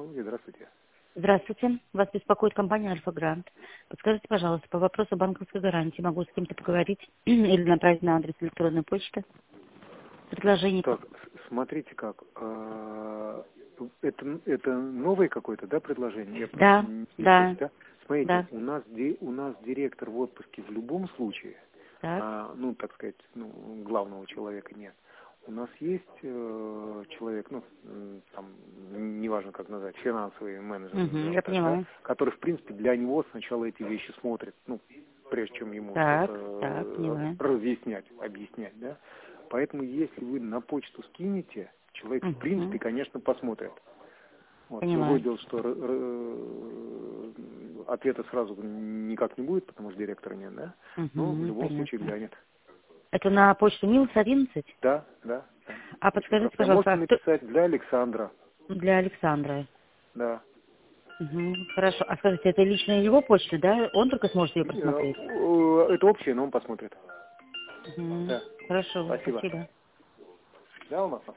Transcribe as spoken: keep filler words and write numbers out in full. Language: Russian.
технологий. Здравствуйте. Здравствуйте. Вас беспокоит компания «Альфа-Грант». Подскажите, пожалуйста, по вопросу банковской гарантии могу с кем-то поговорить или направить на адрес электронной почты? Предложение. Так, с- смотрите как. а, Это, это новое какое-то, да, предложение? Я просто Да, не не в да, курсе, да? Смотрите, да. у нас, ди- у нас директор в отпуске в любом случае, Так. а, ну, так сказать, ну, главного человека нет. У нас есть э, человек, ну, м, там, неважно как назвать, финансовый менеджер, Угу, назовем я так, да, понимаю. который, в принципе, для него сначала эти вещи смотрит, ну, прежде чем ему Так, что-то так, э, понимаю. разъяснять, объяснять, да. Поэтому, если вы на почту скинете, человек, в принципе, Угу, конечно, посмотрит. Вот. Другое понимаю. дело, что р- р- ответа сразу никак не будет, потому что директора нет, да, но в Угу, любом случае понятно. глянет. Это на почту Милс одиннадцать? Да, да, да. А Очень подскажите, просто. А пожалуйста, можете а кто... написать для Александра. Для Александра. Да. Угу, хорошо. А скажите, это лично его почта, да? Он только сможет ее Э, просмотреть? э, Это общее, но он посмотрит. Угу. Да. Хорошо, Спасибо. спасибо. Да, у нас